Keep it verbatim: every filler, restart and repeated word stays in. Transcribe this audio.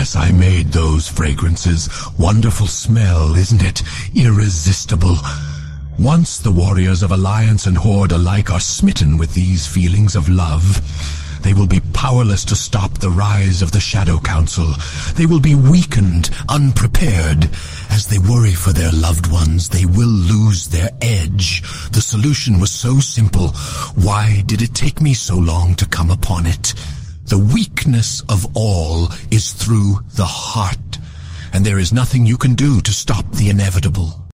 Yes, I made those fragrances. Wonderful smell, isn't it? Irresistible. Once the warriors of Alliance and Horde alike are smitten with these feelings of love, they will be powerless to stop the rise of the Shadow Council. They will be weakened, unprepared. As they worry for their loved ones, they will lose their edge. The solution was so simple. Why did it take me so long to come upon it? The weakness of all is through the heart, and there is nothing you can do to stop the inevitable.